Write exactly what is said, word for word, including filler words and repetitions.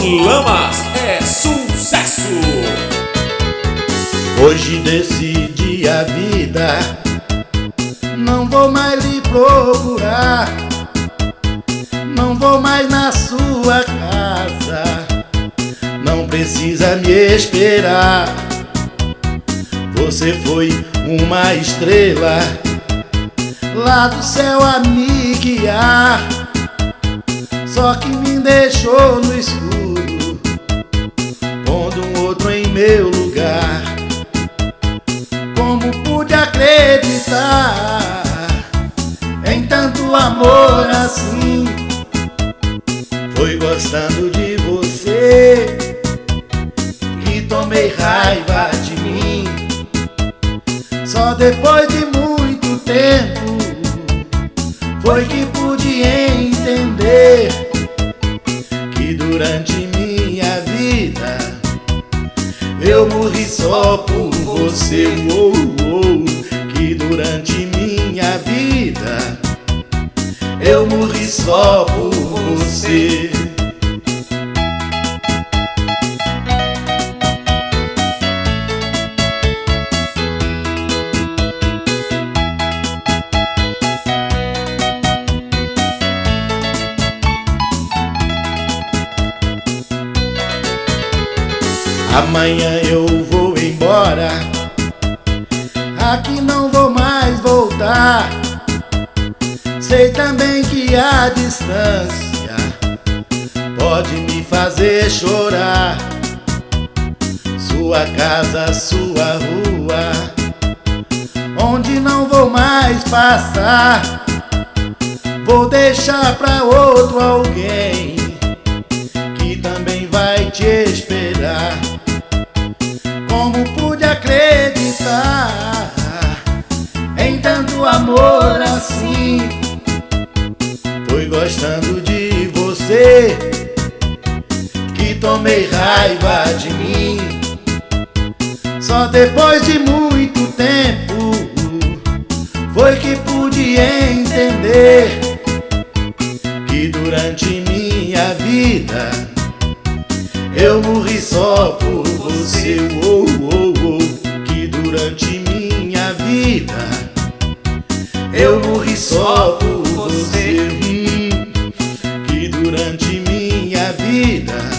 Lamas é sucesso. Hoje decidi a vida, não vou mais lhe procurar, não vou mais na sua casa, não precisa me esperar. Você foi uma estrela lá do céu a me guiar, só que me deixou no escuro, pondo um outro em meu lugar. Como pude acreditar em tanto amor assim? Foi gostando de você que tomei raiva de mim. Só depois de muito tempo foi que pude entender que durante minha vida eu morri só por você. Oh, oh, que durante minha vida eu morri só por você. Amanhã eu vou embora, aqui não vou mais voltar. Sei também que a distância pode me fazer chorar. Sua casa, sua rua, onde não vou mais passar. Vou deixar pra outro alguém que também vai te esperar. Como pude acreditar em tanto amor assim? Foi gostando de você que tomei raiva de mim. Só depois de muito tempo foi que pude entender que durante minha vida eu morri só por você. Oh, oh, oh, que durante minha vida eu morri só por você. Hum, que durante minha vida